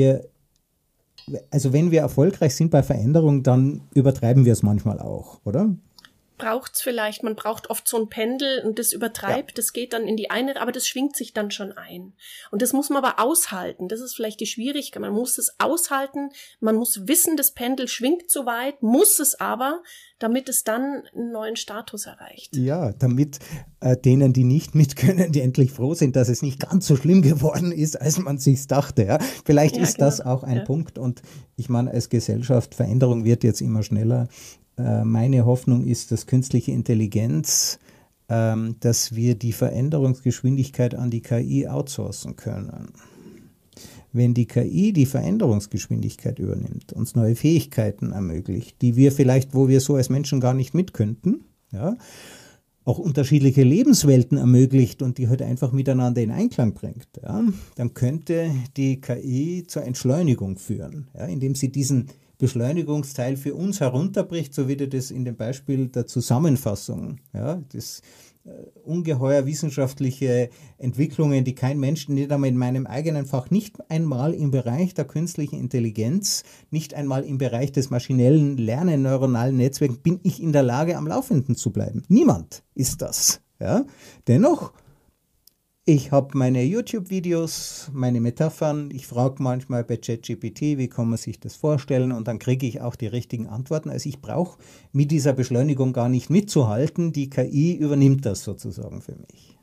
wenn wir erfolgreich sind bei Veränderung, dann übertreiben wir es manchmal auch, oder? Braucht's vielleicht, man braucht oft so ein Pendel und das übertreibt, das geht dann in die eine, aber das schwingt sich dann schon ein. Und das muss man aber aushalten, das ist vielleicht die Schwierigkeit, man muss es aushalten, man muss wissen, das Pendel schwingt so weit, muss es aber, damit es dann einen neuen Status erreicht. Ja, damit denen, die nicht mitkönnen, die endlich froh sind, dass es nicht ganz so schlimm geworden ist, als man sich dachte. Ja. Vielleicht ist das auch ein Punkt und ich meine, als Gesellschaft, Veränderung wird jetzt immer schneller. Meine Hoffnung ist, dass künstliche Intelligenz, dass wir die Veränderungsgeschwindigkeit an die KI outsourcen können. Wenn die KI die Veränderungsgeschwindigkeit übernimmt, uns neue Fähigkeiten ermöglicht, die wir vielleicht, wo wir so als Menschen gar nicht mit könnten, ja, auch unterschiedliche Lebenswelten ermöglicht und die halt einfach miteinander in Einklang bringt, ja, dann könnte die KI zur Entschleunigung führen, ja, indem sie diesen Beschleunigungsteil für uns herunterbricht, so wie das in dem Beispiel der Zusammenfassung, ja, das ungeheuer wissenschaftliche Entwicklungen, die kein Mensch, nicht einmal in meinem eigenen Fach, nicht einmal im Bereich der künstlichen Intelligenz, nicht einmal im Bereich des maschinellen Lernen, neuronalen Netzwerken, bin ich in der Lage, am Laufenden zu bleiben. Niemand ist das. Ja? Dennoch, ich habe meine YouTube-Videos, meine Metaphern, ich frage manchmal bei ChatGPT, wie kann man sich das vorstellen und dann kriege ich auch die richtigen Antworten. Also ich brauche mit dieser Beschleunigung gar nicht mitzuhalten, die KI übernimmt das sozusagen für mich.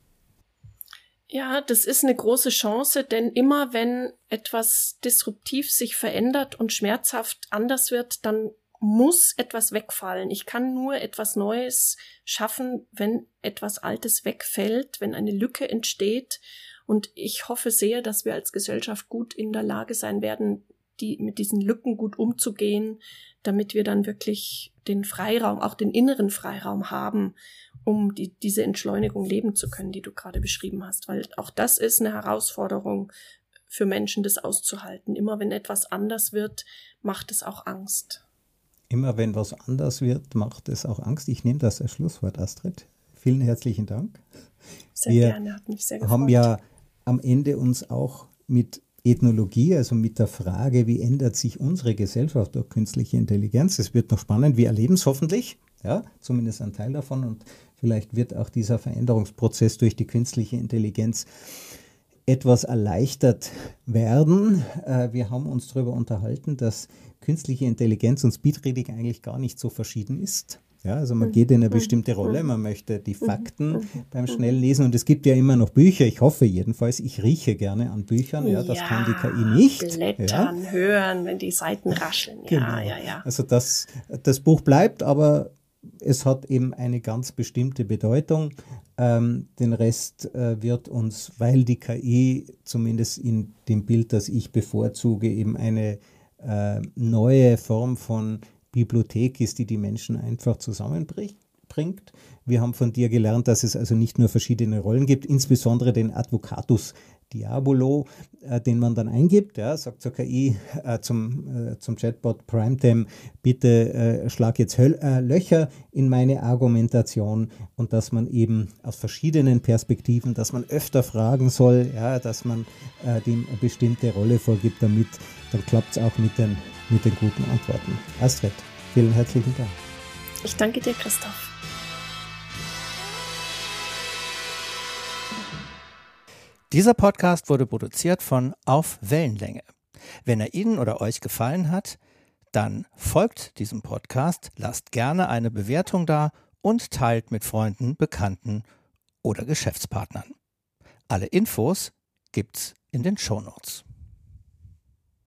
Ja, das ist eine große Chance, denn immer wenn etwas disruptiv sich verändert und schmerzhaft anders wird, dann muss etwas wegfallen. Ich kann nur etwas Neues schaffen, wenn etwas Altes wegfällt, wenn eine Lücke entsteht. Und ich hoffe sehr, dass wir als Gesellschaft gut in der Lage sein werden, mit diesen Lücken gut umzugehen, damit wir dann wirklich den Freiraum, auch den inneren Freiraum haben, um diese Entschleunigung leben zu können, die du gerade beschrieben hast. Weil auch das ist eine Herausforderung für Menschen, das auszuhalten. Immer wenn etwas anders wird, macht es auch Angst. Immer wenn was anders wird, macht es auch Angst. Ich nehme das als Schlusswort, Astrid. Vielen herzlichen Dank. Sehr gerne, hat mich sehr gefreut. Wir haben ja am Ende uns auch mit Ethnologie, also mit der Frage, wie ändert sich unsere Gesellschaft durch künstliche Intelligenz. Es wird noch spannend, wir erleben es hoffentlich, ja, zumindest ein Teil davon. Und vielleicht wird auch dieser Veränderungsprozess durch die künstliche Intelligenz etwas erleichtert werden. Wir haben uns darüber unterhalten, dass künstliche Intelligenz und Speedreading eigentlich gar nicht so verschieden ist. Ja, also man geht in eine bestimmte Rolle, man möchte die Fakten beim schnellen Lesen und es gibt ja immer noch Bücher, ich hoffe jedenfalls, ich rieche gerne an Büchern, ja, das kann die KI nicht. Blättern, hören, wenn die Seiten rascheln, ja, genau. Ja. Also das Buch bleibt, aber es hat eben eine ganz bestimmte Bedeutung. Den Rest wird uns, weil die KI zumindest in dem Bild, das ich bevorzuge, eben eine neue Form von Bibliothek ist, die Menschen einfach zusammenbringt. Wir haben von dir gelernt, dass es also nicht nur verschiedene Rollen gibt, insbesondere den Advocatus Diabolo, den man dann eingibt, ja, sagt zur KI, zum Chatbot Primetime, bitte schlag jetzt Löcher in meine Argumentation und dass man eben aus verschiedenen Perspektiven, dass man öfter fragen soll, ja, dass man dem eine bestimmte Rolle vorgibt, dann klappt es auch mit den guten Antworten. Astrid, vielen herzlichen Dank. Ich danke dir, Christoph. Dieser Podcast wurde produziert von Auf Wellenlänge. Wenn er Ihnen oder euch gefallen hat, Dann folgt diesem Podcast, lasst gerne eine Bewertung da und teilt mit Freunden, Bekannten oder Geschäftspartnern. Alle Infos gibt's in den Shownotes.